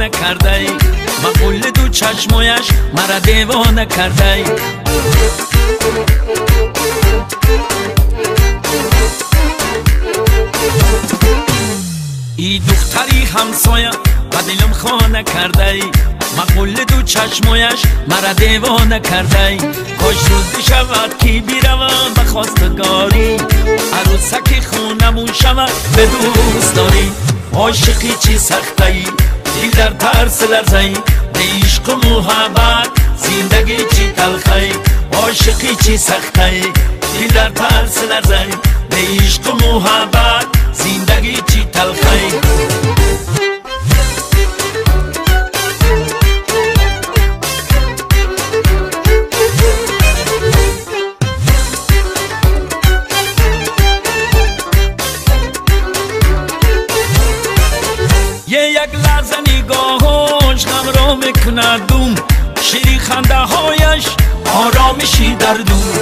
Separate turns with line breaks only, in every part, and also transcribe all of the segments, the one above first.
کرده، مقول دو چشمایش مرا دیوانه کرده. ای دختری همسایه با دلم خانه کرده، مقول دو چشمایش مرا دیوانه کرده. کاش روز شود که بیروم به خواستگاری، عروسک خونمون شود به دوست داری. عاشقی چی سخته ای، دل در ترس لرزه ای، به عشق و محبت زندگی چی تلخه ای. عاشقی چی سخته ای، دل در ترس لرزه ای، به عشق و محبت زندگی چی تلخه ای. یک لحظه نگاهش غم را میکند دوم، شیری خنده هایش آرامشی در دور.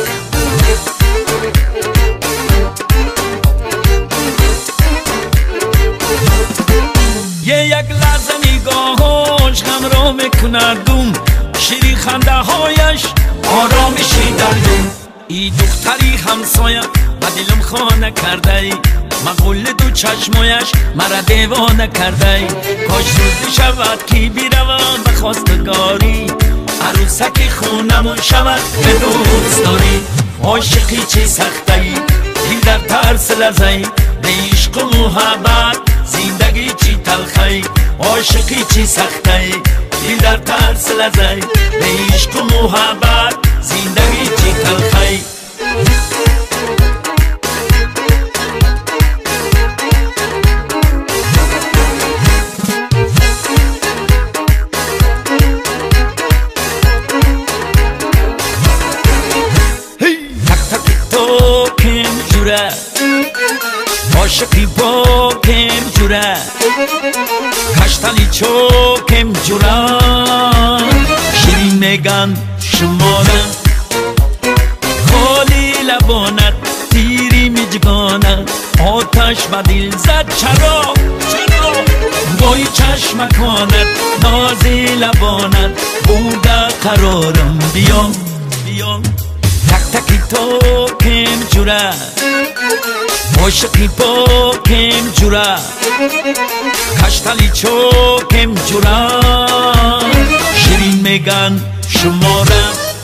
یک لحظه نگاهش غم را میکند دوم، شیری خنده هایش آرامشی در دور. ای دختری همسایه با دلم خانه کرده، مقول دو چشمایش مرا دیوانه کرده. کاش روزی شود که بیروم به خواستگاری، عروسک خونمون شود به دوست داری. عاشقی چی سخته ای، دل در ترس لرزه ای، به عشق و محبت زندگی چی تلخه ای. عاشقی چی سخته ای، دل در ترس لرزه ای، به عشق و محبت زندگی چی تلخه ای. عاشقی با کم جوره، کشتلی چوکم جوره، شیرین میگن شماره. خالی لبانت تیری میجگانت، آتش با دل زد چرا بای چشمکانت، نازی لبانت بوده قرارم بیام. تک تکی تو کم جوره، عاشقی با کم جوره، کشتلی چوکم جوره، شیرین میگن شماره.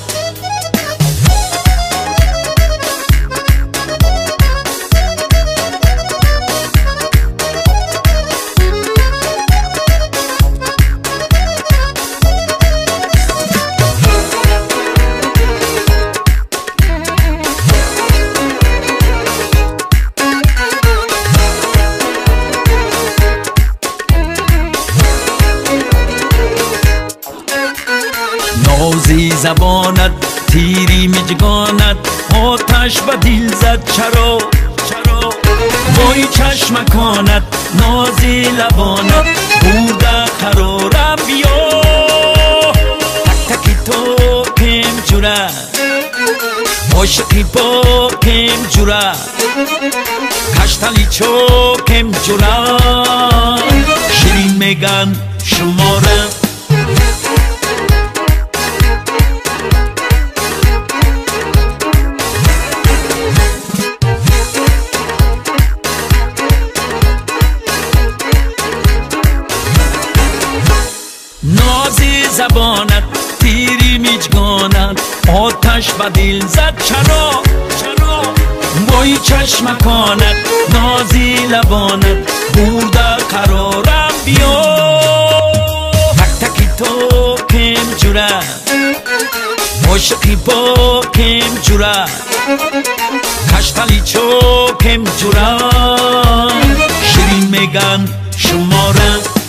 نازی زبانت تیری میجگانت، آتش با دل زد چرا وای چشمکانت، نازی لبانت بوده قرارم بیا. تک تکی تو کم جوره، عاشقی با کم جوره، کشتلی چوکم جوره، شیرین میگن شماره. نازی زبانت تیری میجگانت، آتش با دل زد چرا وای چشمکانت، نازی لبانت بوده قرارم بیا. تک تکی تو کم جوره، عاشقی با کم جوره، کشتلی چوکم جوره، شیرین میگن شماره.